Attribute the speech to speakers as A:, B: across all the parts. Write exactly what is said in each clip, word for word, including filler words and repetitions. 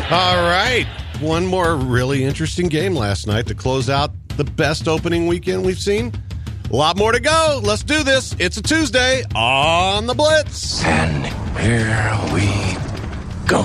A: All right. One more really interesting game last night to close out the best opening weekend we've seen. A lot more to go. Let's do this. It's a Tuesday on the Blitz.
B: And here we go.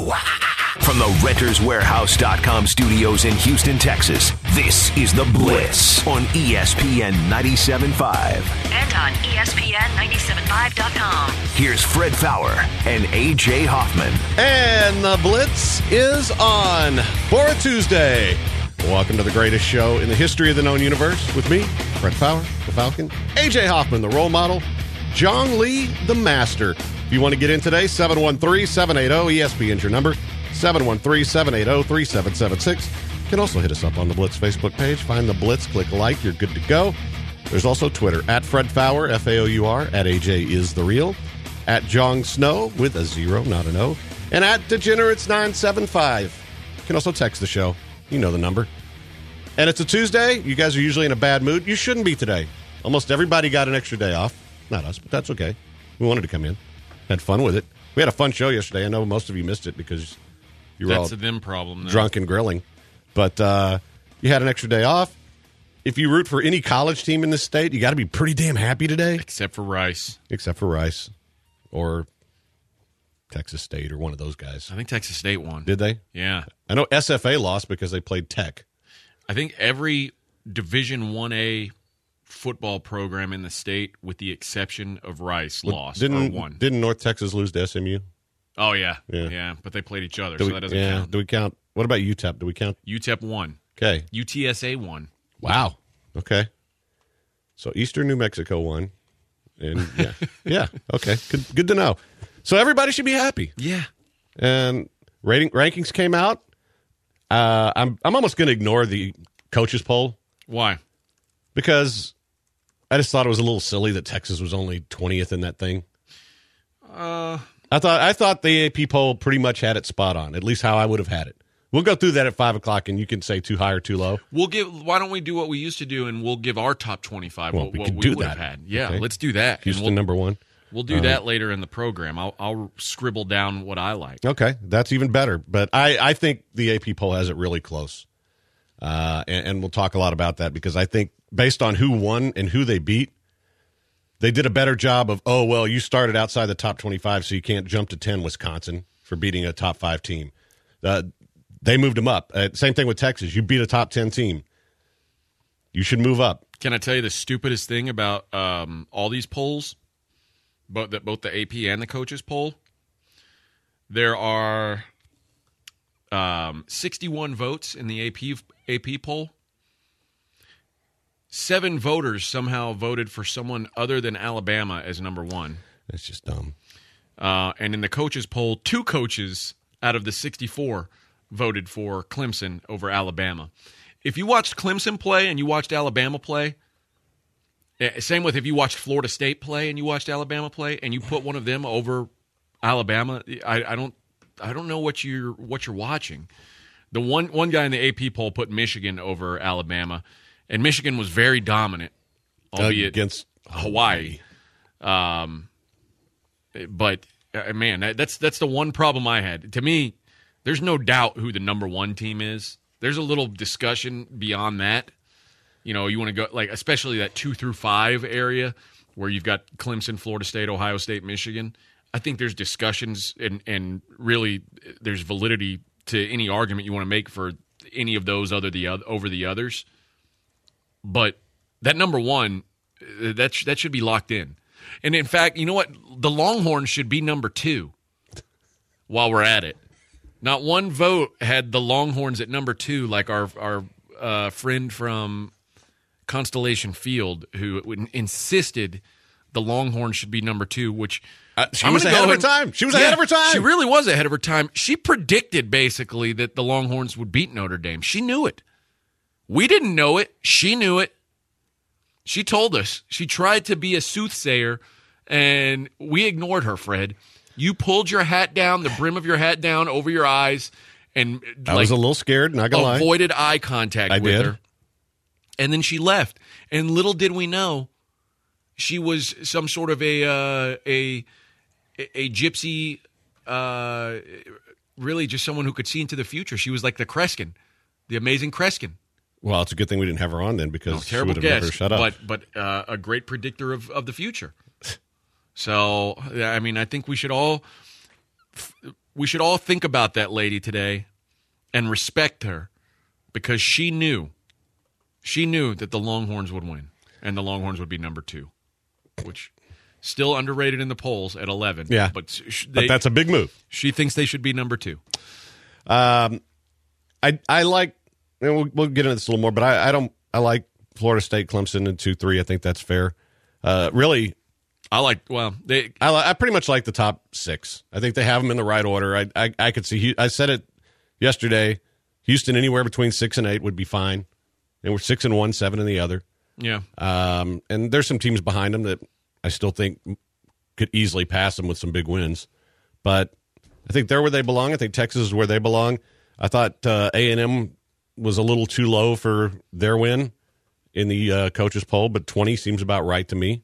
C: From the Renters Warehouse dot com studios in Houston, Texas, this is The Blitz on E S P N ninety-seven point five.
D: And on E S P N ninety-seven point five dot com.
C: Here's Fred Fowler and A J Hoffman.
A: And The Blitz is on for a Tuesday. Welcome to the greatest show in the history of the known universe with me, Fred Fowler, the Falcon, A J Hoffman, the role model, John Lee, the master. If you want to get in today, seven one three, seven eight zero, E S P N's your number, seven one three, seven eight zero, three seven seven six. You can also hit us up on the Blitz Facebook page. Find the Blitz, click like, you're good to go. There's also Twitter, at Fred Fowler, F A O U R, at A J is the real, at Jong Snow with a zero, not an O, and at Degenerates nine seven five. You can also text the show. You know the number. And it's a Tuesday. You guys are usually in a bad mood. You shouldn't be today. Almost everybody got an extra day off. Not us, but that's okay. We wanted to come in. Had fun with it. We had a fun show yesterday. I know most of you missed it because you were
E: That's
A: all
E: a them problem, though.
A: drunk and grilling. But uh, you had an extra day off. If you root for any college team in this state, you got to be pretty damn happy today.
E: Except for Rice.
A: Except for Rice or Texas State or one of those guys.
E: I think Texas State won.
A: Did they?
E: Yeah.
A: I know S F A lost because they played Tech.
E: I think every Division one A football program in the state, with the exception of Rice,
A: Well,
E: lost
A: didn't,
E: or won.
A: Didn't North Texas lose to S M U?
E: Oh, yeah.
A: Yeah.
E: Yeah, but they played each other,
A: Do
E: so
A: we,
E: that doesn't
A: yeah,
E: count.
A: do we count? What about U T E P? Do we count?
E: U T E P won.
A: Okay.
E: U T S A won.
A: Wow. Okay. So Eastern New Mexico won. And yeah. yeah. Okay. Good good to know. So everybody should be happy.
E: Yeah.
A: And rating rankings came out. Uh, I'm I'm almost going to ignore the coaches poll
E: Why?
A: because I just thought it was a little silly that Texas was only twentieth in that thing.
E: Uh,
A: I thought I thought the A P poll pretty much had it spot on, at least how I would have had it. We'll go through that at five o'clock, and you can say too high or too low.
E: we'll give. Why don't we do what we used to do, and we'll give our top twenty-five
A: Well,
E: what
A: we
E: what
A: could
E: we
A: do
E: would
A: that.
E: have had. Yeah,
A: Okay.
E: let's do that. And
A: Houston
E: we'll,
A: number one.
E: we'll do that later in the program. I'll, I'll scribble down what I like.
A: Okay, that's even better. But I, I think the A P poll has it really close. Uh, and, and we'll talk a lot about that because I think based on who won and who they beat, they did a better job of, oh, well, you started outside the top twenty-five, so you can't jump to ten, Wisconsin, for beating a top five team. Uh, they moved them up. Uh, same thing with Texas. You beat a top ten team. You should move up.
E: Can I tell you the stupidest thing about um, all these polls, both the, both the A P and the coaches poll? There are um, sixty-one votes in the A P A P poll. Seven voters somehow voted for someone other than Alabama as number one.
A: That's just dumb.
E: Uh, and in the coaches poll, two coaches out of the sixty-four voted for Clemson over Alabama. If you watched Clemson play and you watched Alabama play, eh, same with if you watched Florida State play and you watched Alabama play, and you put one of them over Alabama, I, I don't, I don't know what you're what you're watching. The one one guy in the A P poll put Michigan over Alabama, and Michigan was very dominant, albeit
A: Against
E: Hawaii. Um, but uh, man, that, that's that's the one problem I had. To me, there's no doubt who the number one team is. There's a little discussion beyond that. You know, you want to go like, especially that two through five area where you've got Clemson, Florida State, Ohio State, Michigan. I think there's discussions and and really there's validity to any argument you want to make for any of those other the over the others. But that number one, that sh- that should be locked in. And in fact, you know what? The Longhorns should be number two while we're at it. Not one vote had the Longhorns at number two, like our our uh, friend from Constellation Field, who insisted the Longhorns should be number two, which
A: Uh, she
E: I'm
A: was
E: gonna
A: ahead
E: go
A: of her
E: ahead-
A: time. She was
E: Yeah,
A: ahead of her time.
E: She really was ahead of her time. She predicted, basically, that the Longhorns would beat Notre Dame. She knew it. We didn't know it. She knew it. She told us. She tried to be a soothsayer, and we ignored her, Fred. You pulled your hat down, the brim of your hat down over your eyes, and
A: I
E: like,
A: was a little scared, not going to lie.
E: avoided eye contact
A: I
E: with
A: did.
E: her. And then she left. And little did we know, she was some sort of a uh, a a gypsy uh, really just someone who could see into the future. She was like the Kreskin, the amazing Kreskin.
A: Well, it's a good thing we didn't have her on then because
E: No,
A: she
E: terrible
A: would have never
E: guess,
A: shut up.
E: but but uh, a great predictor of, of the future. So, yeah, I mean, I think we should all we should all think about that lady today and respect her because she knew she knew that the Longhorns would win and the Longhorns would be number two, which still underrated in the polls at eleven.
A: Yeah,
E: but sh- they,
A: but that's a big move.
E: She thinks they should be number two.
A: Um, I I like. And we'll, we'll get into this a little more, but I, I don't. I like Florida State, Clemson, and two three. I think that's fair. Uh, really,
E: I like. Well, they.
A: I, I pretty much like the top six. I think they have them in the right order. I I, I could see. I said it yesterday. Houston anywhere between six and eight would be fine, and we're six and one, seven in the other.
E: Yeah.
A: Um, and there's some teams behind them that I still think could easily pass them with some big wins, but I think they're where they belong. I think Texas is where they belong. I thought uh, A and M was a little too low for their win in the uh, coaches poll, but twenty seems about right to me.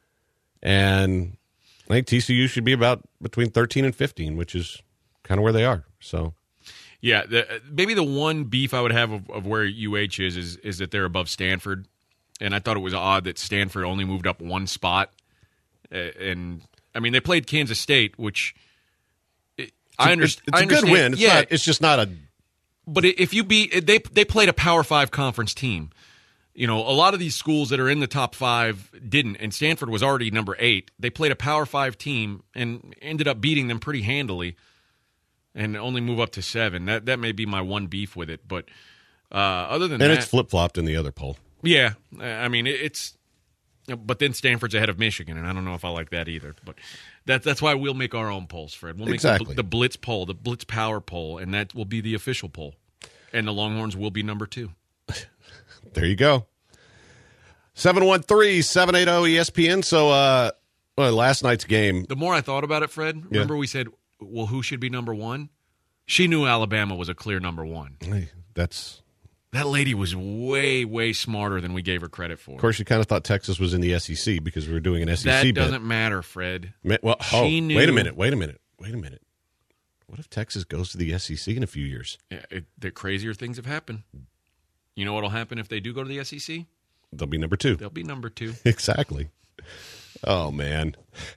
A: And I think T C U should be about between thirteen and fifteen, which is kind of where they are. So,
E: yeah, the, maybe the one beef I would have of, of where U H is, is is that they're above Stanford, and I thought it was odd that Stanford only moved up one spot. Uh, and I mean, they played Kansas State, which it, I, underst-
A: it's
E: I
A: a
E: understand.
A: good win. It's
E: yeah,
A: not. It's just not a.
E: But if you beat, they they played a Power Five conference team. You know, a lot of these schools that are in the top five didn't, and Stanford was already number eight. They played a Power Five team and ended up beating them pretty handily, and only move up to seven. That that may be my one beef with it. But uh, other than
A: and
E: that,
A: it's flip flopped in the other poll.
E: Yeah, I mean it, it's. But then Stanford's ahead of Michigan, and I don't know if I like that either. But that's that's why we'll make our own polls, Fred. We'll make
A: exactly.
E: the, the Blitz poll, the Blitz Power poll, and that will be the official poll. And the Longhorns will be number two.
A: There you go. seven one three, seven eight zero E S P N. So uh, well, last night's game.
E: The more I thought about it, Fred, remember yeah. we said, well, who should be number one? She knew Alabama was a clear number one.
A: Hey, that's...
E: That lady was way, way smarter than we gave her credit for.
A: Of course, you kind of thought Texas was in the S E C because we were doing an S E C
E: That doesn't
A: bit.
E: matter, Fred.
A: Well, oh,
E: she knew...
A: wait a minute, wait a minute, wait a minute. What if Texas goes to the S E C in a few years?
E: Yeah, it, the crazier things have happened. You know what will happen if they do go to the S E C?
A: They'll be number two.
E: They'll be number two.
A: Exactly. Oh, man.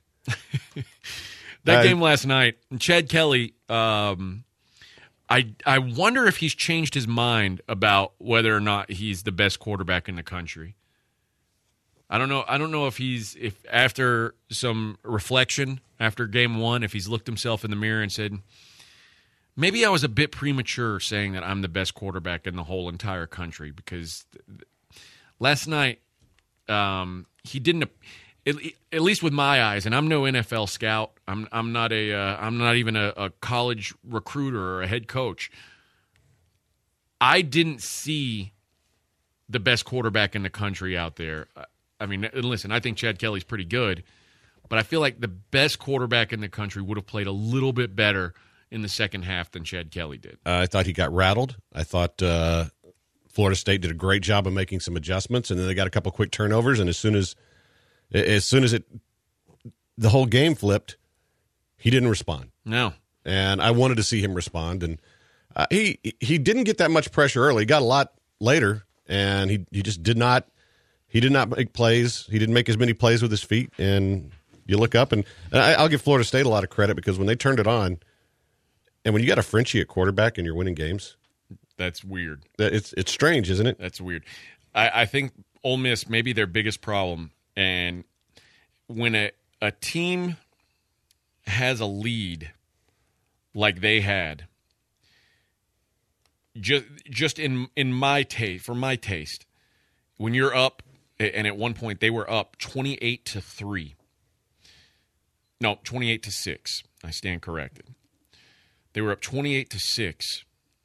E: that
A: I,
E: game last night, Chad Kelly, um, I I wonder if he's changed his mind about whether or not he's the best quarterback in the country. I don't know. I don't know if he's if after some reflection after game one, if he's looked himself in the mirror and said, maybe I was a bit premature saying that I'm the best quarterback in the whole entire country because last night um, he didn't. At, at least with my eyes, and I'm no N F L scout. I'm I'm not a uh, I'm not even a, a college recruiter or a head coach. I didn't see the best quarterback in the country out there. I mean, listen, I think Chad Kelly's pretty good, but I feel like the best quarterback in the country would have played a little bit better in the second half than Chad Kelly did.
A: Uh, I thought he got rattled. I thought uh, Florida State did a great job of making some adjustments, and then they got a couple quick turnovers, and as soon as as soon as it the whole game flipped, he didn't respond.
E: No.
A: And I wanted to see him respond, and uh, he he didn't get that much pressure early. He got a lot later, and he, he just did not he did not make plays. He didn't make as many plays with his feet, and you look up, and, and I, I'll give Florida State a lot of credit because when they turned it on, and when you got a Frenchie at quarterback and you're winning games,
E: that's weird.
A: It's it's strange, isn't it?
E: That's weird. I, I think Ole Miss maybe their biggest problem, and when a a team has a lead like they had, just just in in my taste, for my taste, when you're up, and at one point they were up twenty-eight to three. No, twenty-eight to six. I stand corrected. They were up twenty-eight to six.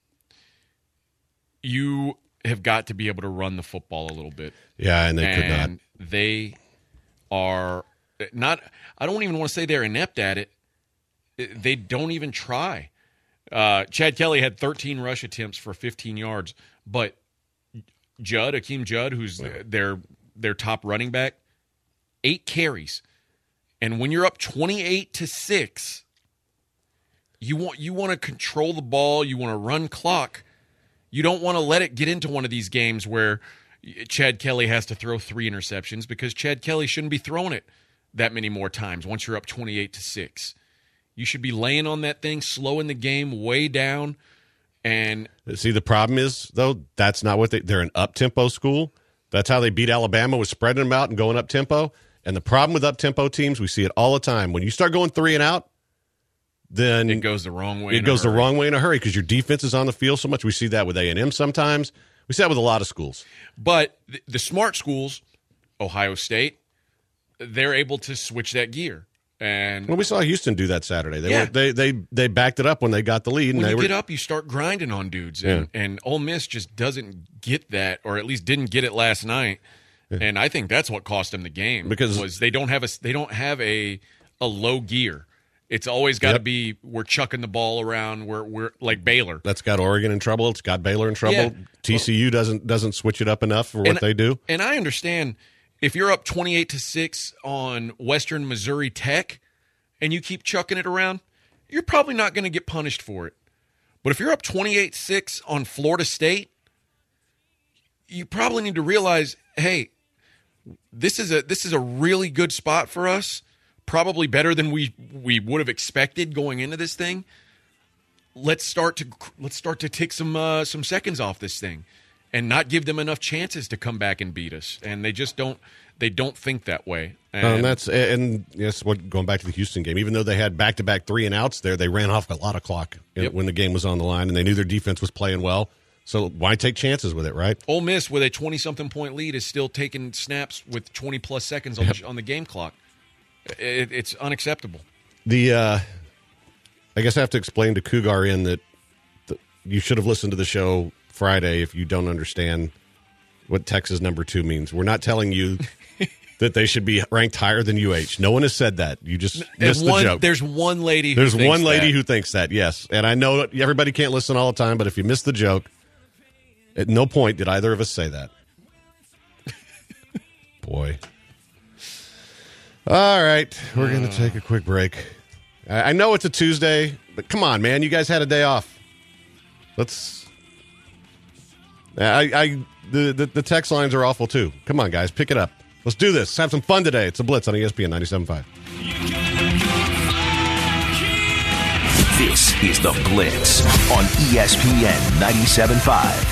E: You have got to be able to run the football a little bit.
A: Yeah, and they
E: and
A: could not.
E: They are not, I don't even want to say they're inept at it. They don't even try. Uh, Chad Kelly had thirteen rush attempts for fifteen yards, but Judd, Akeem Judd, who's yeah. their their top running back, eight carries. And when you're up twenty-eight to six, You want you want to control the ball. You want to run clock. You don't want to let it get into one of these games where Chad Kelly has to throw three interceptions, because Chad Kelly shouldn't be throwing it that many more times once you're up twenty-eight to six. You should be laying on that thing, slowing the game way down. And
A: see, the problem is, though, that's not what they, they're an up-tempo school. That's how they beat Alabama, was spreading them out and going up-tempo. And the problem with up-tempo teams, we see it all the time. When you start going three and out, then
E: it goes the wrong way.
A: It goes the wrong way in a hurry because your defense is on the field so much. We see that with A and M sometimes. We see that with a lot of schools.
E: But the, the smart schools, Ohio State, they're able to switch that gear. And
A: well, we saw Houston do that Saturday. They
E: yeah.
A: were, they they they backed it up when they got the lead. And
E: when
A: they
E: you
A: were,
E: get up, you start grinding on dudes, and, yeah. and Ole Miss just doesn't get that, or at least didn't get it last night. Yeah. And I think that's what cost them the game, because was they don't have a they don't have a a low gear. It's always got to yep. be we're chucking the ball around. We're we're like Baylor.
A: That's got Oregon in trouble. It's got Baylor in trouble.
E: Yeah.
A: T C U doesn't doesn't switch it up enough for what
E: and,
A: they do.
E: And I understand if you're up twenty-eight to six on Western Missouri Tech, and you keep chucking it around, you're probably not going to get punished for it. But if you're up twenty-eight six on Florida State, you probably need to realize, hey, this is a this is a really good spot for us, probably better than we we would have expected going into this thing. Let's start to let's start to take some uh, some seconds off this thing, and not give them enough chances to come back and beat us. And they just don't they don't think that way. And,
A: and that's and yes, what going back to the Houston game, even though they had back to back three and outs there, they ran off a lot of clock
E: yep.
A: when the game was on the line, and they knew their defense was playing well. So why take chances with it, right?
E: Ole Miss, with a twenty-something point lead, is still taking snaps with twenty-plus seconds on, yep. the, on the game clock. It, it's unacceptable.
A: The uh, I guess I have to explain to Cougar in that the, you should have listened to the show Friday if you don't understand what Texas number two means. We're not telling you that they should be ranked higher than U H. No one has said that. You just
E: there's
A: missed
E: one,
A: the joke.
E: There's one lady who
A: There's
E: thinks
A: one lady
E: that.
A: who thinks that, yes. And I know everybody can't listen all the time, but if you missed the joke, at no point did either of us say that. Boy. All right. We're going to take a quick break. I know it's a Tuesday, but come on, man. You guys had a day off. Let's... I, I the, the, the text lines are awful, too. Come on, guys. Pick it up. Let's do this. Have some fun today. It's a Blitz on E S P N ninety-seven point five.
C: This is The Blitz on E S P N ninety-seven point five.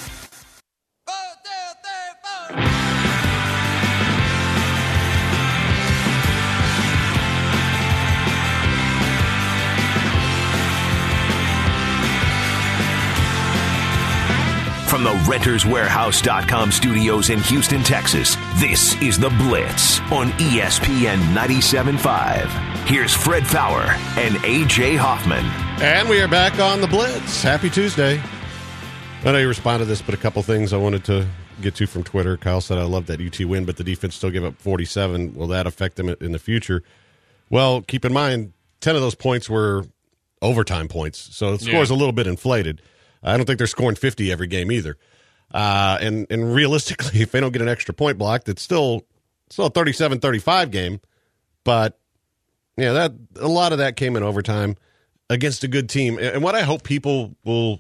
C: From the Renters Warehouse dot com studios in Houston, Texas, this is The Blitz on E S P N ninety-seven point five. Here's Fred Faour and A J Hoffman.
A: And we are back on The Blitz. Happy Tuesday. I know you responded to this, but a couple things I wanted to get to from Twitter. Kyle said, I love that U T win, but the defense still gave up forty-seven. Will that affect them in the future? Well, keep in mind, ten of those points were overtime points, so the score is yeah. a little bit inflated. I don't think they're scoring fifty every game either. Uh, and, and realistically, if they don't get an extra point blocked, it's still still a thirty-seven thirty-five game. But, yeah, that a lot of that came in overtime against a good team. And what I hope people will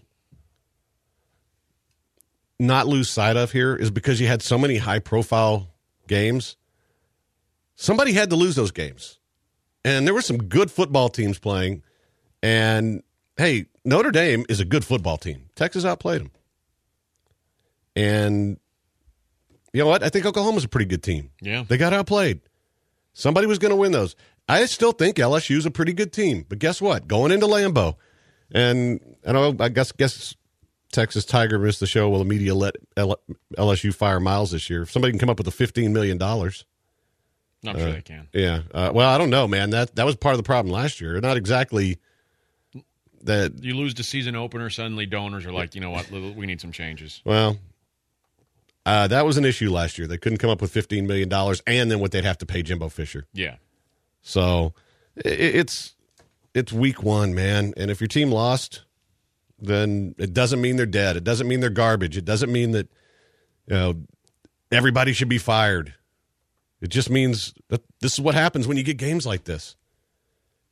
A: not lose sight of here is because you had so many high-profile games, somebody had to lose those games. And there were some good football teams playing, and hey, Notre Dame is a good football team. Texas outplayed them. And you know what? I think Oklahoma's a pretty good team.
E: Yeah.
A: They got outplayed. Somebody was going to win those. I still think L S U's a pretty good team. But guess what? Going into Lambeau, and I know I guess guess Texas Tiger missed the show. Will the media let L S U fire Miles this year? If somebody can come up with a fifteen million dollars.
E: I'm sure
A: uh,
E: they can.
A: Yeah. Uh, well, I don't know, man. That that was part of the problem last year. Not exactly... That
E: you lose the season opener, suddenly donors are like, you know what, we need some changes.
A: Well, uh, that was an issue last year. They couldn't come up with fifteen million dollars and then what they'd have to pay Jimbo Fisher.
E: Yeah.
A: So it, it's it's week one, man. And if your team lost, then it doesn't mean they're dead. It doesn't mean they're garbage. It doesn't mean that, you know, everybody should be fired. It just means that this is what happens when you get games like this.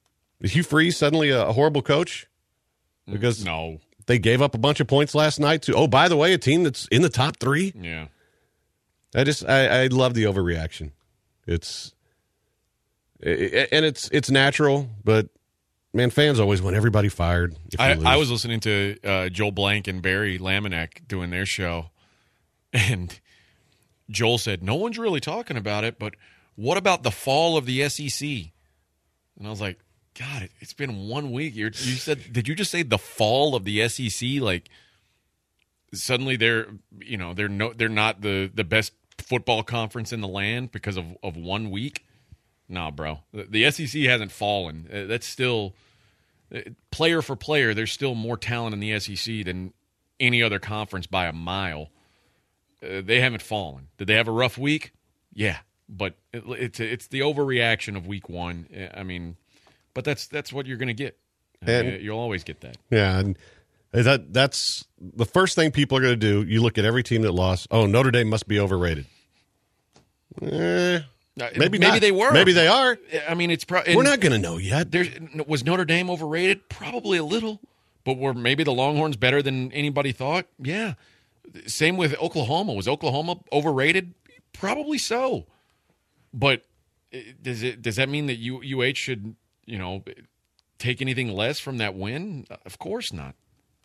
A: Is Hugh Freeze suddenly a, a horrible coach? Because
E: no,
A: they gave up a bunch of points last night to, oh, by the way, a team that's in the top three.
E: Yeah.
A: I just, I, I love the overreaction. It's, it, and it's, it's natural, but man, fans always want everybody fired. If you
E: I,
A: lose.
E: I was listening to uh, Joel Blank and Barry Laminack doing their show, and Joel said, no one's really talking about it, but what about the fall of the S E C? And I was like, God, it's been one week. You're, you said, did you just say the fall of the S E C? Like, suddenly they're, you know, they're no, they're not the, the best football conference in the land because of, of one week? Nah, bro. The, the S E C hasn't fallen. Uh, that's still, uh, player for player, there's still more talent in the S E C than any other conference by a mile. Uh, they haven't fallen. Did they have a rough week? Yeah, but it, it's it's the overreaction of week one. I mean, but that's that's what you're going to get. I mean,
A: And-
E: you'll always get that.
A: Yeah, and that that's the first thing people are going to do. You look at every team that lost. Oh, Notre Dame must be overrated. Eh, maybe
E: maybe
A: not.
E: they were.
A: Maybe they are.
E: I mean, it's pro-
A: We're not going to know yet.
E: There's was Notre Dame overrated? Probably a little, but were maybe the Longhorns better than anybody thought? Yeah. Same with Oklahoma. Was Oklahoma overrated? Probably so. But does it does that mean that U, UH should, you know, take anything less from that win? Of course not.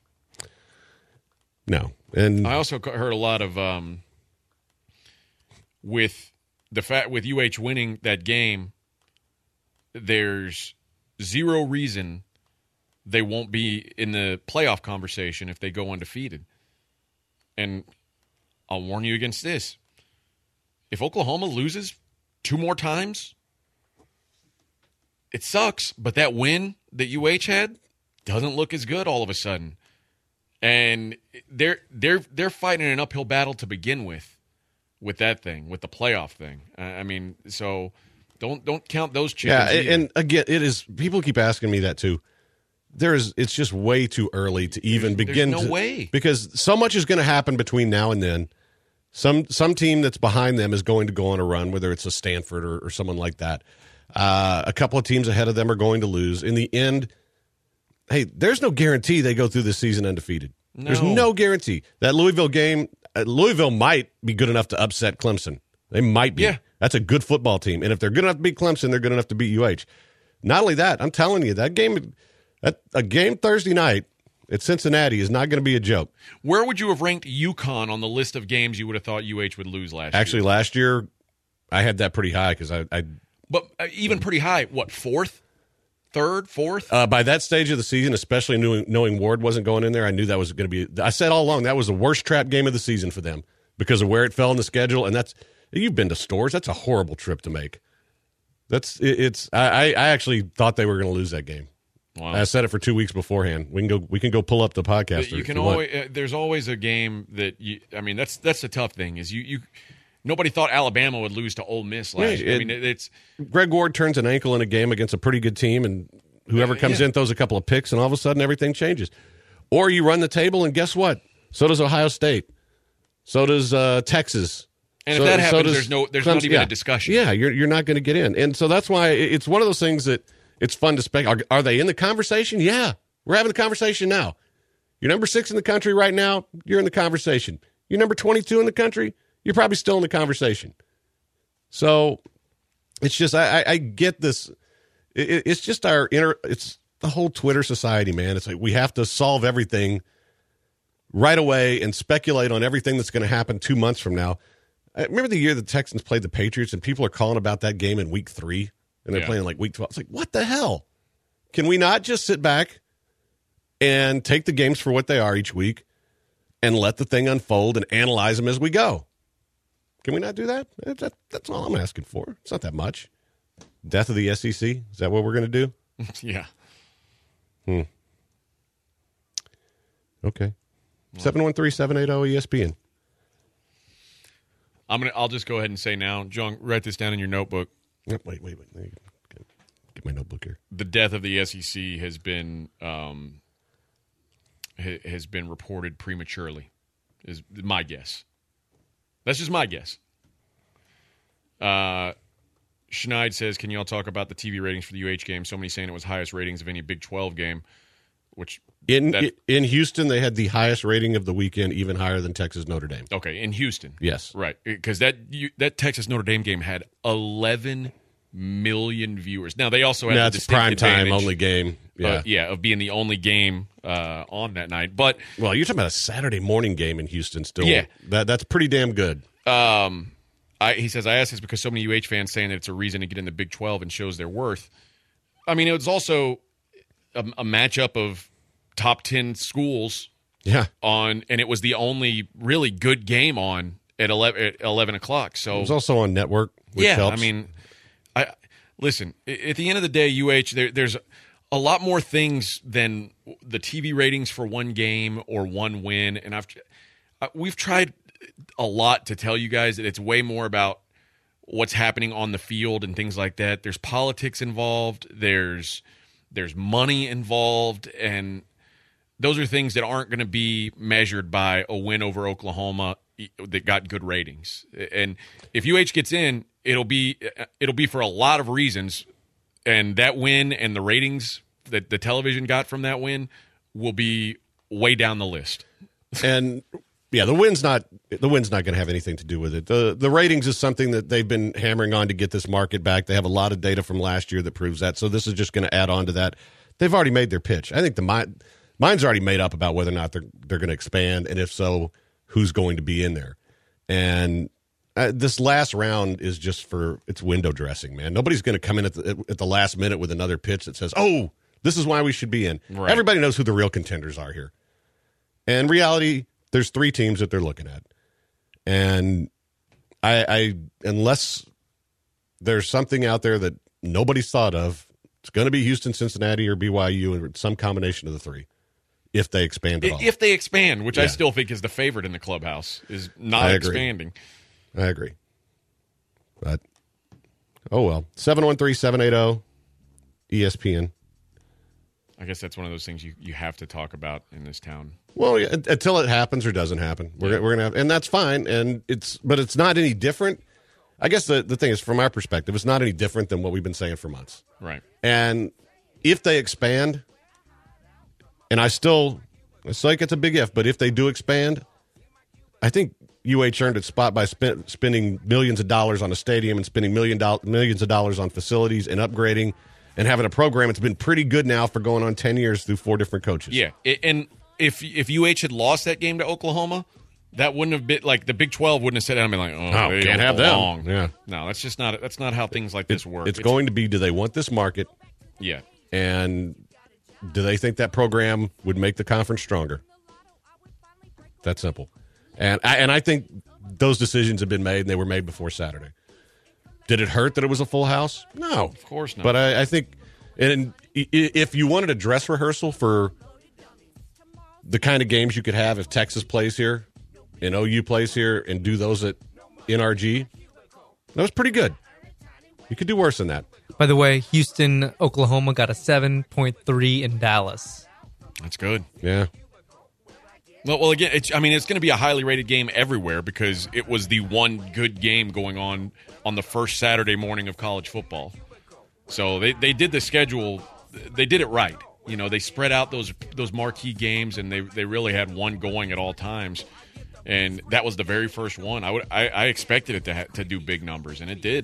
A: No, and
E: I also heard a lot of um, with the fact with U H winning that game. There's zero reason they won't be in the playoff conversation if they go undefeated. And I'll warn you against this: if Oklahoma loses two more times, it sucks. But that win that U H had doesn't look as good all of a sudden. And they're they're they're fighting an uphill battle to begin with, with that thing, with the playoff thing. I mean, so don't don't count those chickens.
A: yeah,
E: either.
A: and again, it is. People keep asking me that too. There is. It's just way too early to even
E: There's
A: begin.
E: no
A: to,
E: way.
A: because so much is going to happen between now and then. Some some team that's behind them is going to go on a run, whether it's a Stanford or, or someone like that. Uh, a couple of teams ahead of them are going to lose. In the end, hey, there's no guarantee they go through this season undefeated.
E: No.
A: There's no guarantee. That Louisville game, uh, Louisville might be good enough to upset Clemson. They might be.
E: Yeah.
A: That's a good football team. And if they're good enough to beat Clemson, they're good enough to beat U H. Not only that, I'm telling you, that game, that, a game Thursday night at Cincinnati is not going to be a joke.
E: Where would you have ranked UConn on the list of games you would have thought U H would lose last
A: Actually,
E: year?
A: last year, I had that pretty high because I, I
E: But uh, even pretty high. What, fourth? Third? Fourth?
A: uh, by that stage of the season, especially knowing, knowing Ward wasn't going in there, I knew that was going to be. I said all along that was the worst trap game of the season for them because of where it fell in the schedule. And that's you've been to stores. That's a horrible trip to make. That's it, it's. I, I actually thought they were going to lose that game.
E: Wow.
A: I said it for two weeks beforehand. We can go. We can go pull up the podcast.
E: But you
A: if
E: can
A: want.
E: always. Uh, there's always a game that you. I mean, that's that's the tough thing is you. you nobody thought Alabama would lose to Ole Miss last
A: Right,
E: year. I
A: it-
E: mean, it, it's
A: Greg Ward turns an ankle in a game against a pretty good team, and whoever comes
E: Yeah.
A: in throws a couple of picks, and all of a sudden everything changes. Or you run the table, and guess what? So does Ohio State. So does uh, Texas.
E: And
A: So-
E: if that
A: so
E: happens,
A: does
E: there's no, there's
A: Clemson.
E: not even
A: Yeah.
E: a discussion.
A: Yeah, you're you're not going to get in, and so that's why it- it's one of those things that it's fun to spec. Are, are they in the conversation? Yeah, we're having the conversation now. You're number six in the country right now. You're in the conversation. You're number twenty-two in the country. You're probably still in the conversation. So it's just I, I, I get this. It, it's just our inner. It's the whole Twitter society, man. It's like we have to solve everything right away and speculate on everything that's going to happen two months from now. I remember the year the Texans played the Patriots, and people are calling about that game in week three, and they're
E: Yeah.
A: playing like week twelve. It's like, what the hell? Can we not just sit back and take the games for what they are each week and let the thing unfold and analyze them as we go? Can we not do that? That- that- That's all I'm asking for. It's not that much. Death of the S E C? Is that what we're going to do?
E: yeah.
A: Okay. seven one three, seven eight zero, E S P N.
E: I'm gonna. I'll just go ahead and say now, John. Write this down in your notebook.
A: Yep, Wait, wait, wait. Let me Get get my notebook here.
E: The death of the S E C has been um, ha- has been reported prematurely. Is my guess. That's just my guess. Uh, Schneid says, can you all talk about the T V ratings for the U H game? Somebody saying it was highest ratings of any Big twelve game, which
A: In
E: that,
A: in Houston, they had the highest rating of the weekend, even higher than Texas Notre Dame.
E: okay, in Houston.
A: Yes.
E: Right, because that you, that Texas Notre Dame game had eleven million viewers. Now, they also had the
A: That's
E: distinct
A: prime time
E: advantage,
A: only game. Yeah.
E: uh, yeah, of being the only game uh, on that night. But
A: Well, you're talking about a Saturday morning game in Houston still.
E: Yeah.
A: That, that's pretty damn good.
E: Um, I, he says, I asked this because so many U H fans saying that it's a reason to get in the Big twelve and shows their worth. I mean, it was also a, a matchup of top ten schools
A: Yeah.
E: on, and it was the only really good game on at eleven, at eleven o'clock. So
A: It was also on network, which
E: yeah,
A: helps.
E: I mean, I listen. At the end of the day, U H there, there's a lot more things than the T V ratings for one game or one win, and I've we've tried a lot to tell you guys that it's way more about what's happening on the field and things like that. There's politics involved. There's there's money involved, and those are things that aren't going to be measured by a win over Oklahoma that got good ratings. And if U H gets in, it'll be it'll be for a lot of reasons, and that win and the ratings that the television got from that win will be way down the list.
A: And yeah, the win's not the win's not going to have anything to do with it. The the ratings is something that they've been hammering on to get this market back. They have a lot of data from last year that proves that. So this is just going to add on to that. They've already made their pitch. I think the mind mine's already made up about whether or not they're they're going to expand, and if so, who's going to be in there. And uh, this last round is just for it's window dressing, man. Nobody's going to come in at the, at the last minute with another pitch that says, "Oh, this is why we should be in."
E: Right.
A: Everybody knows who the real contenders are here. And in reality, there's three teams that they're looking at. And I, I unless there's something out there that nobody's thought of, it's going to be Houston, Cincinnati, or B Y U, and some combination of the three, if they expand at all.
E: If they expand, which I
A: Yeah.
E: still think is the favorite in the clubhouse, is
A: I
E: not
A: agree.
E: expanding.
A: I agree. But, oh well. seven one three, seven eight zero, E S P N.
E: I guess that's one of those things you, you have to talk about in this town.
A: Well, yeah, until it happens or doesn't happen, we're
E: Yeah.
A: we're gonna have, and that's fine. And it's, but it's not any different. I guess the the thing is, from our perspective, it's not any different than what we've been saying for months.
E: Right.
A: And if they expand, and I still, it's like it's a big if, but if they do expand, I think U H earned its spot by spend, spending millions of dollars on a stadium and spending million do- millions of dollars on facilities and upgrading and having a program. It's been pretty good now for going on ten years through four different coaches.
E: Yeah. I- And if if U H had lost that game to Oklahoma, that wouldn't have been like the Big twelve wouldn't have said that and been like, oh,
A: No,
E: they
A: can't
E: don't
A: have them.
E: belong.
A: Yeah.
E: No, that's just not that's not how things like this work.
A: It's going to be, do they want this market?
E: Yeah.
A: And do they think that program would make the conference stronger? That simple. And I, and I think those decisions have been made, and they were made before Saturday. Did it hurt that it was a full house? No.
E: Of course not.
A: But I, I think and i- if you wanted a dress rehearsal for the kind of games you could have if Texas plays here and O U plays here and do those at N R G, that was pretty good. You could do worse than that.
F: By the way, Houston, Oklahoma got a seven point three in Dallas.
E: That's good.
A: Yeah.
E: Well, well again, it's, I mean, it's going to be a highly rated game everywhere because it was the one good game going on on the first Saturday morning of college football. So they, they did the schedule. They did it right. You know, they spread out those those marquee games, and they they really had one going at all times. And that was the very first one. I would I, I expected it to ha- to do big numbers, and it did.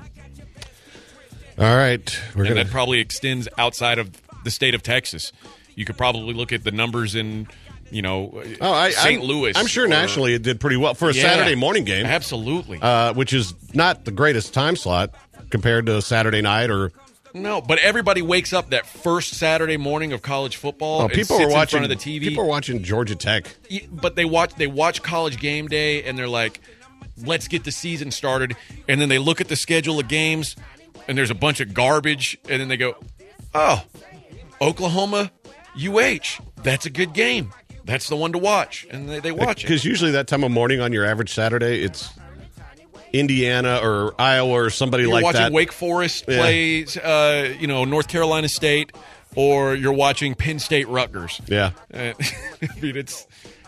A: All right. We're
E: And
A: gonna
E: that probably extends outside of the state of Texas. You could probably look at the numbers in, you know,
A: Oh, I,
E: Saint
A: I'm,
E: Louis.
A: I'm sure
E: or-
A: nationally it did pretty well for a
E: Yeah.
A: Saturday morning game,
E: Absolutely.
A: uh, which is not the greatest time slot compared to a Saturday night or.
E: No, but everybody wakes up that first Saturday morning of college football.
A: Oh,
E: and
A: people
E: sits
A: are watching
E: in front of the T V.
A: People are watching Georgia Tech.
E: But they watch they watch College Game Day, and they're like, "Let's get the season started." And then they look at the schedule of games, and there's a bunch of garbage, and then they go, "Oh, Oklahoma, U H. That's a good game. That's the one to watch." And they, they watch it.
A: Because usually that time of morning on your average Saturday, it's Indiana or Iowa or somebody
E: You're
A: like
E: watching
A: that.
E: Wake Forest
A: Yeah.
E: play, uh, you know, North Carolina State, or you're watching Penn State Rutgers.
A: Yeah.
E: Uh, I mean, it's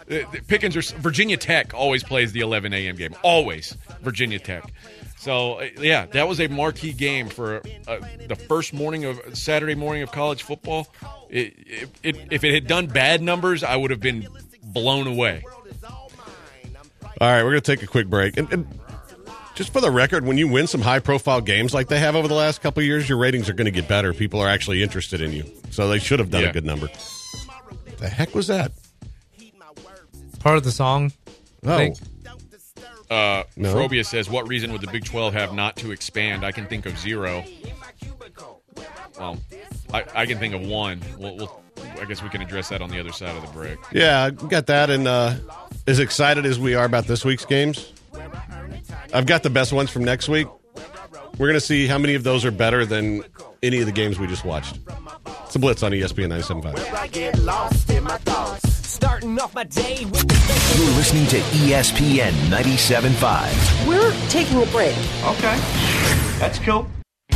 E: uh, Pickens or Virginia Tech always plays the eleven a.m. game. Always Virginia Tech. So, uh, yeah, that was a marquee game for uh, the first morning of Saturday morning of college football. It, it, it, if it had done bad numbers, I would have been blown away.
A: All right, we're going to take a quick break. And, and just for the record, when you win some high-profile games like they have over the last couple of years, your ratings are going to get better. People are actually interested in you. So they should have done
E: Yeah.
A: a good number. The heck was that?
F: Part of the song. I
A: Oh,
F: think.
E: Uh,
A: No.
E: Frobia says, what reason would the Big twelve have not to expand? I can think of zero. Well, I, I can think of one. We'll, we'll, I guess we can address that on the other side of the break.
A: yeah, I got that. And uh, as excited as we are about this week's games, I've got the best ones from next week. We're going to see how many of those are better than any of the games we just watched. It's the Blitz on E S P N ninety-seven point five.
G: I get lost in my thoughts. Starting off my day with the
C: You're listening to E S P N ninety-seven point five.
H: We're taking a break.
B: Okay. That's cool.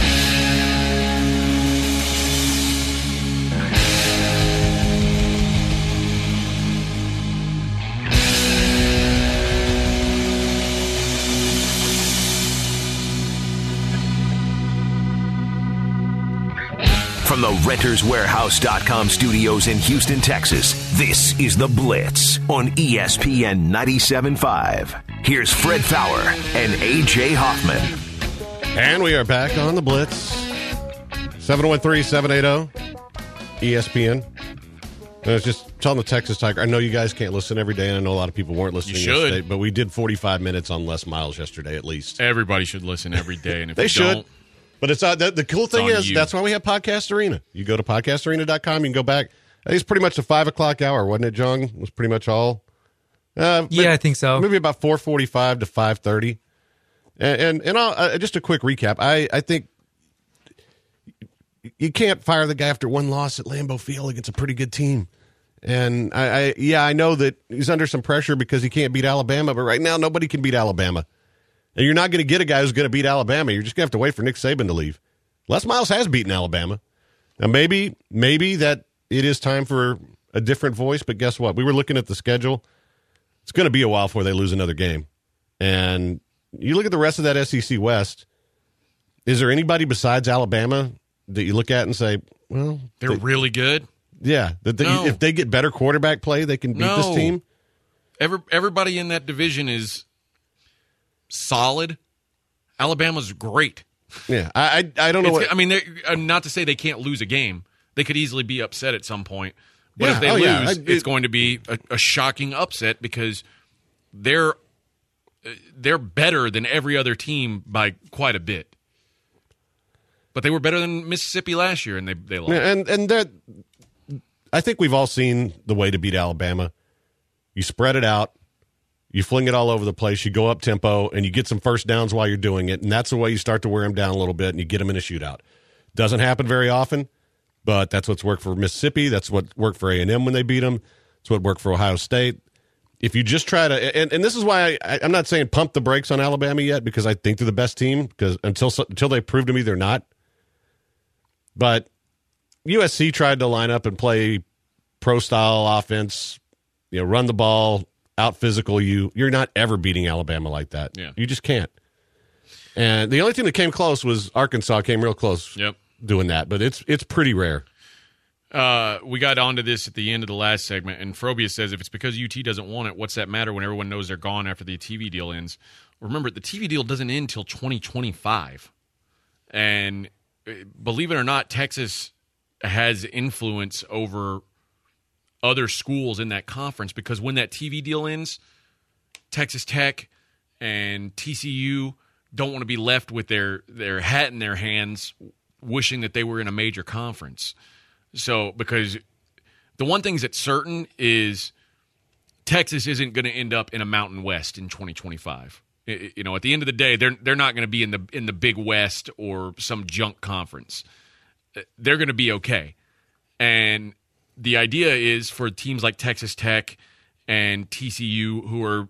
C: From the Renters Warehouse dot com studios in Houston, Texas, this is The Blitz on E S P N ninety-seven point five. Here's Fred Fowler and A J Hoffman.
A: And we are back on the Blitz. seven one three, seven eight zero, E S P N. I was just telling the Texas Tiger, I know you guys can't listen every day, and I know a lot of people weren't listening
E: You should.
A: yesterday, but we did forty-five minutes on Les Miles yesterday at least.
E: Everybody should listen every day. And if
A: They
E: you
A: should.
E: don't,
A: But it's uh, the, the cool thing
E: on
A: is
E: you.
A: that's why we have Podcast Arena. You go to podcast arena dot com, you can go back. I think it's pretty much the five o'clock hour, wasn't it, John? It was pretty much all. Uh,
F: Yeah,
A: maybe-
F: I think so.
A: Maybe about four forty-five to five thirty. And and, and I'll, uh, just a quick recap. I, I think you can't fire the guy after one loss at Lambeau Field against a pretty good team. And I, I yeah, I know that he's under some pressure because he can't beat Alabama, but right now nobody can beat Alabama. And you're not going to get a guy who's going to beat Alabama. You're just going to have to wait for Nick Saban to leave. Les Miles has beaten Alabama. Now, maybe maybe that it is time for a different voice, but guess what? We were looking at the schedule. It's going to be a while before they lose another game. And you look at the rest of that S E C West, is there anybody besides Alabama that you look at and say, well,
E: they're
A: they-
E: really good.
A: yeah, that they,
E: No.
A: if they get better quarterback play, they can beat this
E: No.
A: team?
E: Every, everybody in that division is solid. Alabama's great.
A: Yeah, I I, I don't know
E: It's,
A: what.
E: I mean, they're- uh, not to say they can't lose a game. They could easily be upset at some point. But
A: Yeah,
E: if they
A: oh,
E: lose,
A: yeah. I-
E: it's
A: it-
E: going to be a, a shocking upset because they're uh, they're better than every other team by quite a bit. But they were better than Mississippi last year, and they they lost.
A: Yeah, and and that, I think we've all seen the way to beat Alabama. You spread it out, you fling it all over the place, you go up tempo, and you get some first downs while you're doing it, and that's the way you start to wear them down a little bit, and you get them in a shootout. Doesn't happen very often, but that's what's worked for Mississippi. That's what worked for A and M when they beat them. It's what worked for Ohio State. If you just try to, and, and this is why I, I'm not saying pump the brakes on Alabama yet, because I think they're the best team, because until until they prove to me they're not. But U S C tried to line up and play pro-style offense, you know, run the ball, out-physical you. You're not ever beating Alabama like that.
E: Yeah.
A: You just can't. And the only thing that came close was Arkansas came real close
E: Yep.
A: doing that, but it's it's pretty rare.
E: Uh, we got onto this at the end of the last segment, and Frobia says if it's because U T doesn't want it, what's that matter when everyone knows they're gone after the T V deal ends? Remember, the T V deal doesn't end until twenty twenty-five. And uh, believe it or not, Texas has influence over other schools in that conference because when that T V deal ends, Texas Tech and T C U don't want to be left with their, their hat in their hands wishing that they were in a major conference. So, because the one thing that's certain is Texas isn't going to end up in a Mountain West in twenty twenty-five. I- You know, at the end of the day, they're they're not going to be in the in the Big West or some junk conference. They're going to be okay. And the idea is for teams like Texas Tech and T C U who are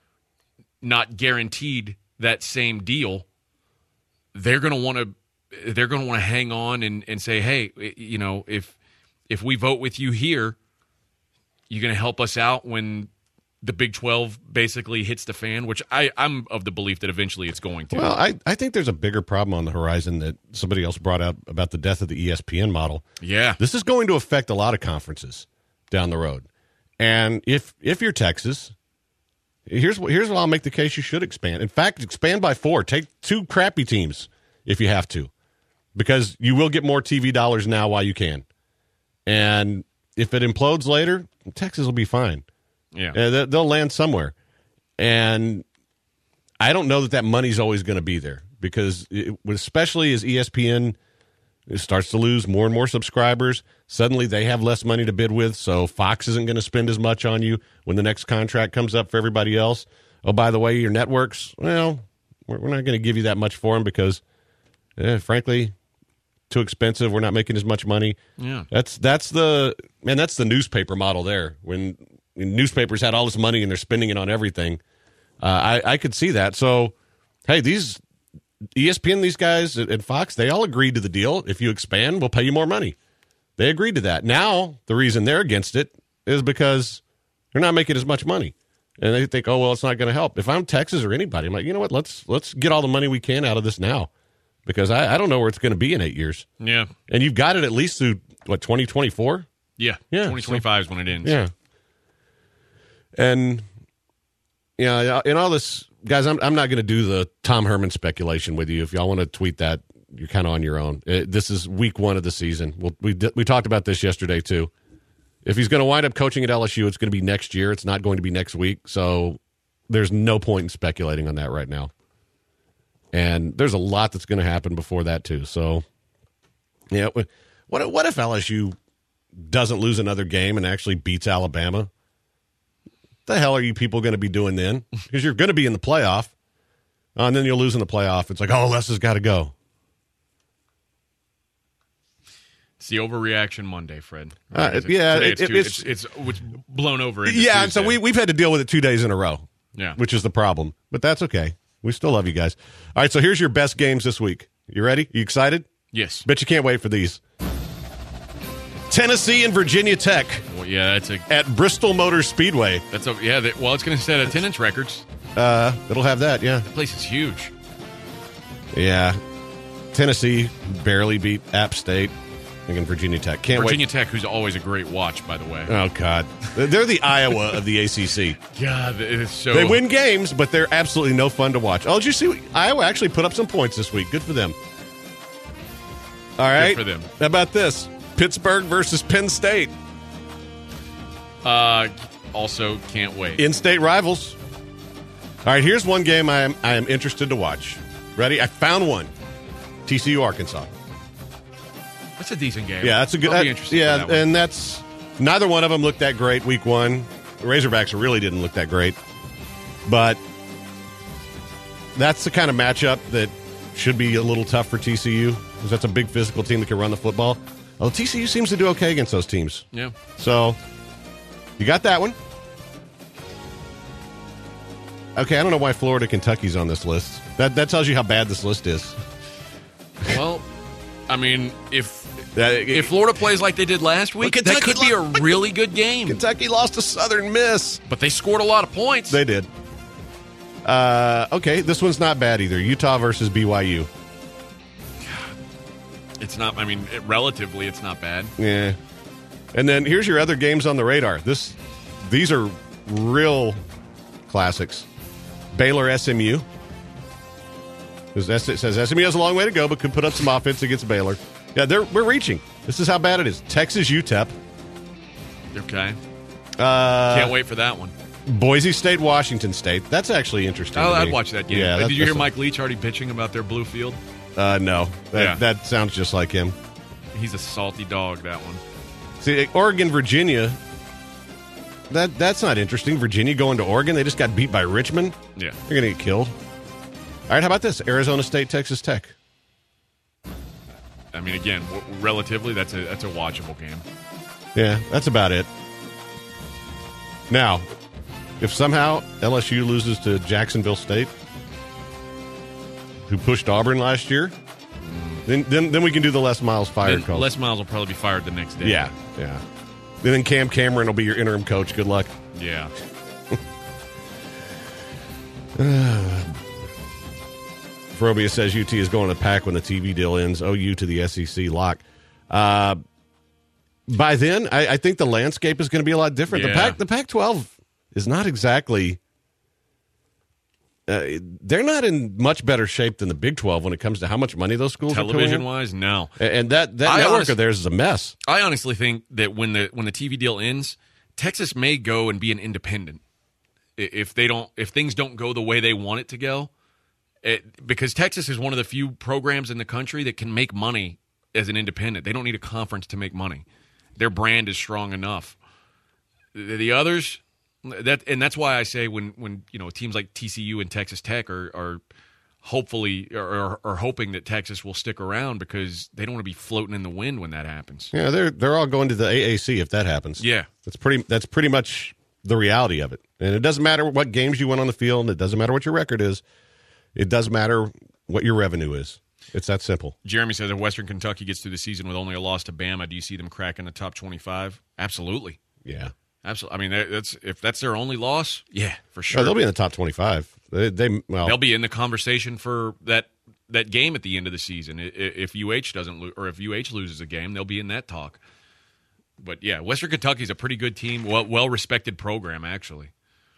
E: not guaranteed that same deal, they're going to want to they're going to want to hang on and, and say, hey, you know, if if we vote with you here, you're going to help us out when the Big twelve basically hits the fan, which I, I'm of the belief that eventually it's going to.
A: Well, I, I think there's a bigger problem on the horizon that somebody else brought up about the death of the E S P N model.
E: Yeah.
A: This is going to affect a lot of conferences down the road. And if if you're Texas, here's what here's what I'll make the case you should expand. In fact, expand by four. Take two crappy teams if you have to, because you will get more T V dollars now while you can. And if it implodes later, Texas will be fine.
E: Yeah,
A: uh, they'll land somewhere. And I don't know that that money's always going to be there, because it, especially as E S P N starts to lose more and more subscribers, suddenly they have less money to bid with, so Fox isn't going to spend as much on you when the next contract comes up for everybody else. Oh, by the way, your networks, well, we're, we're not going to give you that much for them because, eh, frankly, too expensive. We're not making as much money.
E: Yeah,
A: that's that's the man. That's the newspaper model there. When, when newspapers had all this money and they're spending it on everything, uh, I I could see that. So, hey, these E S P N, these guys at Fox, they all agreed to the deal. If you expand, we'll pay you more money. They agreed to that. Now the reason they're against it is because they're not making as much money, and they think, oh well, it's not going to help. If I'm Texas or anybody, I'm like, you know what? Let's let's get all the money we can out of this now. Because I, I don't know where it's going to be in eight years.
E: Yeah.
A: And you've got it at least through, what, twenty twenty-four?
E: Yeah.
A: Yeah.
E: twenty twenty-five so, is when it ends.
A: Yeah. And, yeah, in all this, guys, I'm, I'm not going to do the Tom Herman speculation with you. If y'all want to tweet that, you're kind of on your own. It, this is week one of the season. We'll, we did, we talked about this yesterday, too. If he's going to wind up coaching at L S U, it's going to be next year. It's not going to be next week. So there's no point in speculating on that right now. And there's a lot that's going to happen before that, too. So, yeah, what what if L S U doesn't lose another game and actually beats Alabama? What the hell are you people going to be doing then? Because you're going to be in the playoff, uh, and then you'll lose in the playoff. It's like, oh, Les has got to go.
E: It's the overreaction Monday, Fred.
A: Uh,
E: It's,
A: yeah,
E: today
A: it,
E: it's,
A: it,
E: two,
A: it's,
E: it's, it's it's blown over. Into
A: yeah.
E: Tuesday.
A: So we we've had to deal with it two days in a row.
E: Yeah,
A: which is the problem, but that's okay. We still love you guys. All right, so here's your best games this week. You ready? You excited?
E: Yes.
A: Bet you can't wait for these. Tennessee and Virginia Tech.
E: Well, yeah, that's a
A: at Bristol Motor Speedway.
E: That's a yeah. That, well, it's going to set attendance records.
A: Uh, it'll have that. Yeah,
E: the place is huge.
A: Yeah, Tennessee barely beat App State. Again, Virginia Tech. Can't
E: Virginia
A: wait.
E: Tech, who's always a great watch, by the way.
A: Oh God, they're the Iowa of the A C C.
E: God, it's so
A: they win games, but they're absolutely no fun to watch. Oh, did you see? Iowa actually put up some points this week. Good for them. All right,
E: Good for them.
A: How about this? Pittsburgh versus Penn State.
E: Uh, also can't wait.
A: In-state rivals. All right, here's one game I am I am interested to watch. Ready? I found one. T C U Arkansas.
E: That's a decent game.
A: Yeah, that's a good.
E: I'll be
A: that-
E: interested
A: yeah,
E: for that one.
A: and that's neither one of them looked that great week one. The Razorbacks really didn't look that great, but that's the kind of matchup that should be a little tough for T C U because that's a big physical team that can run the football. Although T C U seems to do okay against those teams.
E: Yeah.
A: So you got that one. Okay, I don't know why Florida, Kentucky's on this list. That that tells you how bad this list is.
E: Well, I mean, if
A: Uh,
E: if Florida plays like they did last week,
A: But
E: that
A: Kentucky
E: could be a
A: lo-
E: really good game.
A: Kentucky lost to Southern Miss.
E: But they scored a lot of points.
A: They did. Uh, okay, this one's not bad either. Utah versus B Y U.
E: It's not. I mean, it, relatively, it's not bad.
A: Yeah. And then here's your other games on the radar. This, these are real classics. Baylor S M U. It says S M U has a long way to go, but could put up some offense against Baylor. Yeah, they're we're reaching. This is how bad it is. Texas U T E P.
E: Okay.
A: Uh,
E: Can't wait for that one.
A: Boise State, Washington State. That's actually interesting.
E: Oh,
A: to
E: I'd
A: me.
E: watch that game.
A: Yeah,
E: Uh,
A: that-
E: Did you hear
A: that's-
E: Mike Leach already bitching about their blue field?
A: Uh, no, that,
E: Yeah.
A: that sounds just like him.
E: He's a salty dog, that one.
A: See, Oregon, Virginia. That that's not interesting. Virginia going to Oregon. They just got beat by Richmond.
E: Yeah.
A: They're going to get killed. All right, how about this? Arizona State, Texas Tech.
E: I mean, again, w- relatively, that's a that's a watchable game.
A: Yeah, that's about it. Now, if somehow L S U loses to Jacksonville State, who pushed Auburn last year, then then, then we can do the Les Miles fired
E: Then
A: call.
E: Les Miles will probably be fired the next day.
A: Yeah, yeah. And then Cam Cameron will be your interim coach. Good luck.
E: Yeah.
A: Ferobia says U T is going to the Pac when the T V deal ends. O U to the S E C lock. Uh, by then, I, I think the landscape is going to be a lot different.
E: Yeah.
A: The Pac, the Pac twelve is not exactly. Uh, they're not in much better shape than the Big twelve when it comes to how much money those schools are
E: Television
A: pulling.
E: wise, no.
A: And and that, that
E: I
A: network
E: honest-
A: of theirs is a mess.
E: I honestly think that when the when the T V deal ends, Texas may go and be an independent I- if they don't if things don't go the way they want it to go. It, because Texas is one of the few programs in the country that can make money as an independent. They don't need a conference to make money. Their brand is strong enough. The, the others, that and that's why I say when, when you know teams like T C U and Texas Tech are, are hopefully or are hoping that Texas will stick around because they don't want to be floating in the wind when that happens.
A: Yeah, they're they're all going to the A A C if that happens.
E: Yeah,
A: that's pretty. That's pretty much the reality of it. And it doesn't matter what games you win on the field, and it doesn't matter what your record is. It does matter what your revenue is. It's that simple.
E: Jeremy says if Western Kentucky gets through the season with only a loss to Bama, do you see them cracking the top twenty-five? Absolutely.
A: Yeah.
E: Absolutely. I mean, that's if that's their only loss, yeah, for sure.
A: Oh, they'll be in the top twenty-five. They, they well,
E: they'll be in the conversation for that that game at the end of the season. I- If U H doesn't lo- or if U H loses a game, they'll be in that talk. But yeah, Western Kentucky's a pretty good team, well well respected program actually.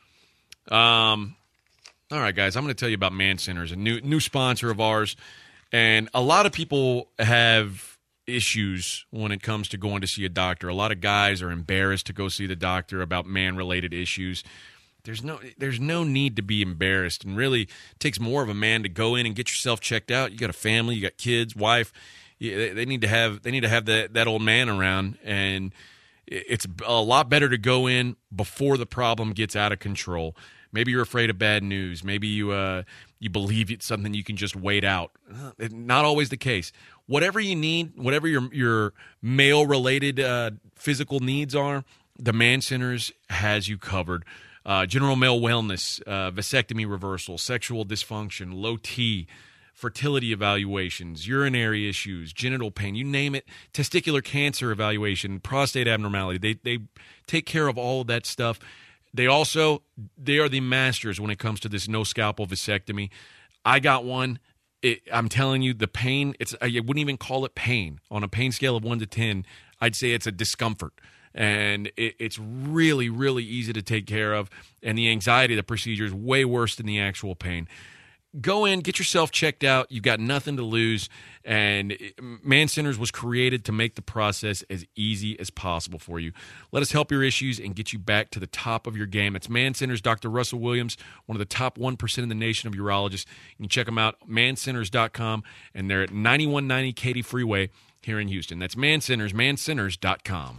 E: Um. All right, guys, I'm going to tell you about Man Centers, a new new sponsor of ours. And a lot of people have issues when it comes to going to see a doctor. A lot of guys are embarrassed to go see the doctor about man-related issues. There's no there's no need to be embarrassed. And really, it takes more of a man to go in and get yourself checked out. You got a family, you got kids, wife. You, they, they need to have they need to have that, that old man around. And it's a lot better to go in before the problem gets out of control. Maybe you're afraid of bad news. Maybe you uh, you believe it's something you can just wait out. Uh, not always the case. Whatever you need, whatever your your male-related uh, physical needs are, the Man Centers has you covered. Uh, general male wellness, uh, vasectomy reversal, sexual dysfunction, low T, fertility evaluations, urinary issues, genital pain, you name it, testicular cancer evaluation, prostate abnormality. They they take care of all of that stuff. They also, they are the masters when it comes to this no scalpel vasectomy. I got one. It, I'm telling you, the pain, it's I wouldn't even call it pain. On a pain scale of one to ten, I'd say it's a discomfort. And it, it's really, really easy to take care of. And the anxiety of the procedure is way worse than the actual pain. Go in, get yourself checked out. You've got nothing to lose. And Man Centers was created to make the process as easy as possible for you. Let us help your issues and get you back to the top of your game. It's Man Centers, Doctor Russell Williams, one of the top one percent in the nation of urologists. You can check them out, man centers dot com, and they're at ninety-one ninety Katy Freeway here in Houston. That's Man Centers, man centers dot com.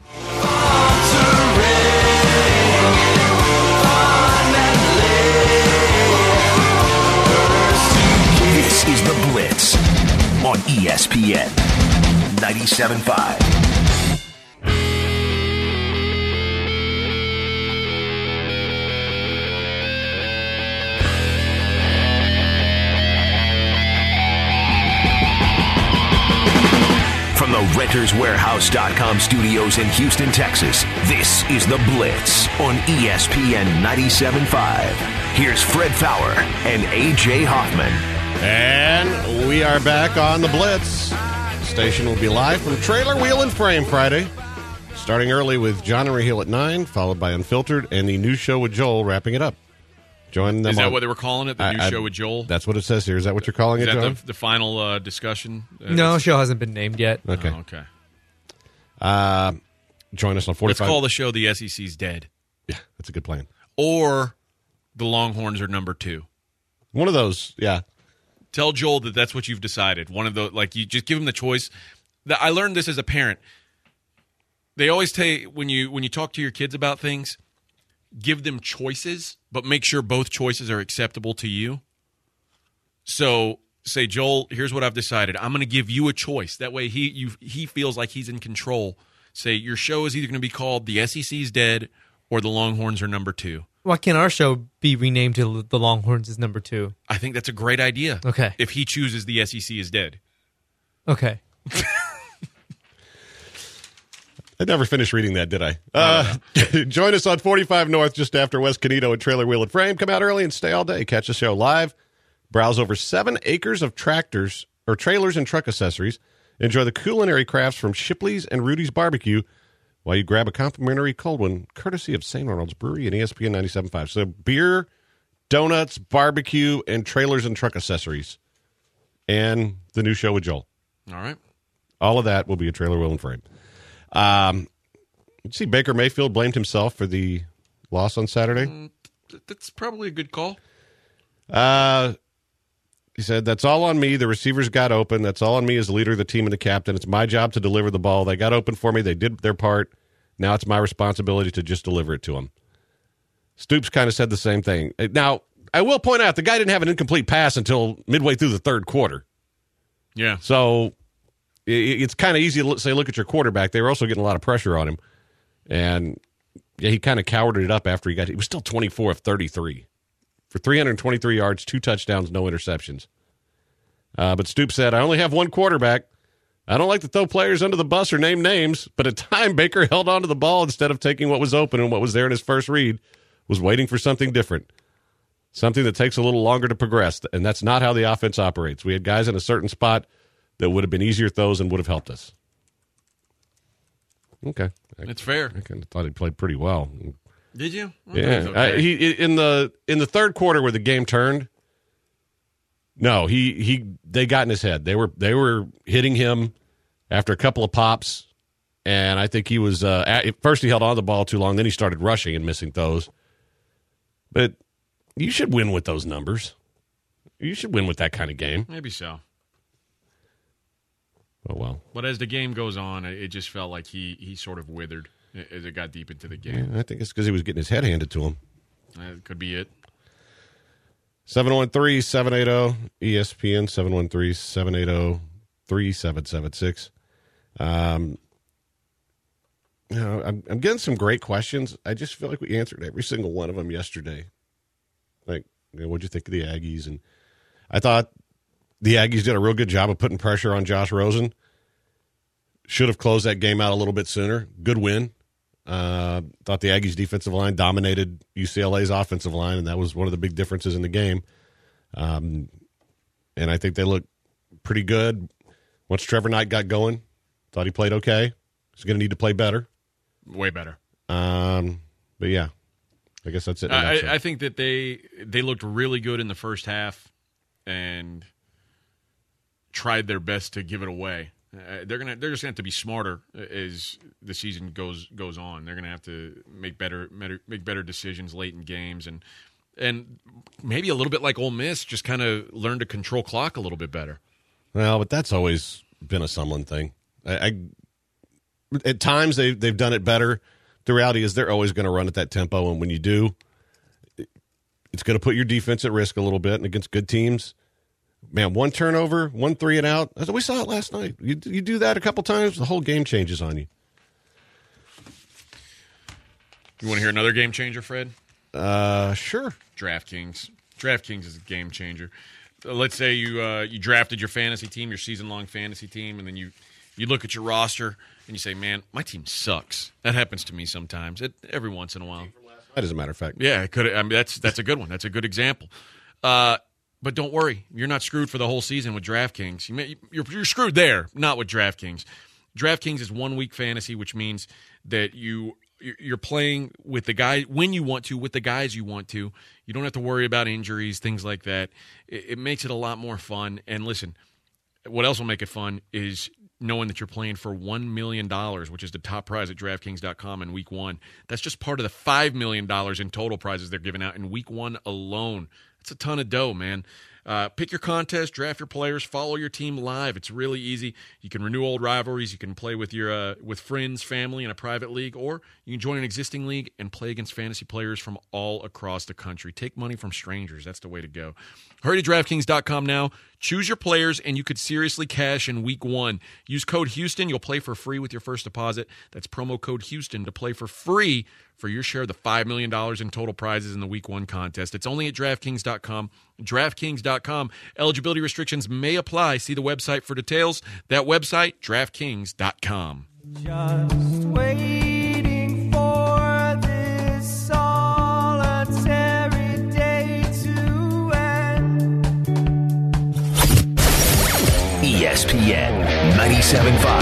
C: This is The Blitz on E S P N ninety-seven point five. From the Renters Warehouse dot com studios in Houston, Texas, this is The Blitz on E S P N ninety-seven point five. Here's Fred Fowler and A J Hoffman.
A: And we are back on the Blitz. The station will be live from Trailer Wheel and Frame Friday, starting early with John and Raheel at nine, followed by Unfiltered and the new show with Joel, wrapping it up. Join them.
E: Is that
A: on,
E: what they were calling it, the
A: I,
E: new
A: I,
E: show with Joel?
A: That's what it says here. Is that what you're calling
E: Is
A: it,
E: that
A: John?
E: the, the final uh, discussion? Uh,
F: No, show hasn't been named yet.
A: Okay.
E: Oh, okay.
A: Uh, join us on forty-five.
E: Let's call the show The S E C's Dead.
A: Yeah, that's a good plan.
E: Or The Longhorns are number two.
A: One of those, yeah.
E: Tell Joel that that's what you've decided. One of the, like, you just give him the choice. I learned this as a parent. They always tell you, when you, when you talk to your kids about things, give them choices, but make sure both choices are acceptable to you. So say, Joel, here's what I've decided. I'm going to give you a choice. That way he you, he feels like he's in control. Say, your show is either going to be called The S E C's Dead or The Longhorns are number two.
F: Why can't our show be renamed to The Longhorns is number two?
E: I think that's a great idea.
F: Okay.
E: If he chooses The S E C is Dead.
F: Okay.
A: I never finished reading that, did I? Uh, join us on forty-five North just after West Canito and Trailer Wheel and Frame. Come out early and stay all day. Catch the show live. Browse over seven acres of tractors or trailers and truck accessories. Enjoy the culinary crafts from Shipley's and Rudy's Barbecue while you grab a complimentary cold one, courtesy of Saint Arnold's Brewery and E S P N ninety-seven point five. So beer, donuts, barbecue, and trailers and truck accessories. And the new show with Joel.
E: All right.
A: All of that will be a Trailer Wheel and Frame. Um, you see Baker Mayfield blamed himself for the loss on Saturday?
E: Mm, that's probably a good call.
A: Uh, he said, that's all on me. The receivers got open. That's all on me as the leader of the team and the captain. It's my job to deliver the ball. They got open for me. They did their part. Now it's my responsibility to just deliver it to them. Stoops kind of said the same thing. Now, I will point out the guy didn't have an incomplete pass until midway through the third quarter.
E: Yeah.
A: So it's kind of easy to say, look at your quarterback. They were also getting a lot of pressure on him. And yeah, he kind of cowered it up after he got – he was still twenty-four of thirty-three for three hundred twenty-three yards, two touchdowns, no interceptions. Uh, but Stoops said, I only have one quarterback. I don't like to throw players under the bus or name names, but at time Baker held onto the ball instead of taking what was open, and what was there in his first read was waiting for something different, something that takes a little longer to progress, and that's not how the offense operates. We had guys in a certain spot that would have been easier throws and would have helped us. Okay.
E: It's fair.
A: I kind of thought he played pretty well.
E: Did you? I
A: Yeah.
E: thought it was okay.
A: Uh, he in the in the third quarter where the game turned. No, he he they got in his head. They were they were hitting him after a couple of pops, and I think he was uh, at first he held on to the ball too long. Then he started rushing and missing throws. But you should win with those numbers. You should win with that kind of game.
E: Maybe so.
A: Oh, well.
E: But as the game goes on, it just felt like he, he sort of withered as it got deep into the game.
A: Yeah, I think it's because he was getting his head handed to him.
E: That could be it.
A: seven one three, seven eight zero, E S P N, seven one three, seven eight zero, three seven seven six. Um, you know, I'm, I'm getting some great questions. I just feel like we answered every single one of them yesterday. Like, you know, what'd you think of the Aggies? And I thought the Aggies did a real good job of putting pressure on Josh Rosen. Should have closed that game out a little bit sooner. Good win. Uh, thought the Aggies' defensive line dominated U C L A's offensive line, and that was one of the big differences in the game. Um, and I think they looked pretty good. Once Trevor Knight got going, thought he played okay. He's going to need to play better.
E: Way better.
A: Um, but, yeah, I guess that's it. in a
E: I,
A: nutshell.
E: I think that they they looked really good in the first half and tried their best to give it away. Uh, they're gonna they're just gonna have to be smarter as the season goes goes on. They're gonna have to make better, better make better decisions late in games, and and maybe a little bit like Ole Miss, just kind of learn to control clock a little bit better.
A: Well, but that's always been a Sumlin thing. I, I at times they they've done it better. The reality is they're always going to run at that tempo, and when you do, it's going to put your defense at risk a little bit. And against good teams, man, one turnover, one three and out. We saw it last night. You you do that a couple times, the whole game changes on you.
E: You want to hear another game changer, Fred?
A: Uh, sure.
E: DraftKings. DraftKings is a game changer. Uh, let's say you uh, you drafted your fantasy team, your season-long fantasy team, and then you, you look at your roster and you say, man, my team sucks. That happens to me sometimes, it, every once in a while.
A: That is a matter of fact.
E: Yeah, it could. I mean, that's that's a good one. That's a good example. Uh, but don't worry, you're not screwed for the whole season with DraftKings. You may, you're, you're screwed there, not with DraftKings. DraftKings is one week fantasy, which means that you you're playing with the guy when you want to, with the guys you want to. You don't have to worry about injuries, things like that. It, it makes it a lot more fun. And listen, what else will make it fun is knowing that you're playing for one million dollars, which is the top prize at DraftKings dot com in week one. That's just part of the five million dollars in total prizes they're giving out in week one alone. That's a ton of dough, man. Uh, pick your contest, draft your players, follow your team live. It's really easy. You can renew old rivalries. You can play with your uh, with friends, family in a private league, or you can join an existing league and play against fantasy players from all across the country. Take money from strangers. That's the way to go. Hurry to DraftKings dot com now. Choose your players, and you could seriously cash in week one. Use code Houston. You'll play for free with your first deposit. That's promo code Houston to play for free for your share of the five million dollars in total prizes in the week one contest. It's only at DraftKings dot com. DraftKings dot com. Eligibility restrictions may apply. See the website for details. That website, DraftKings dot com.
G: Just waiting for this solitary day to end.
C: E S P N ninety-seven point five.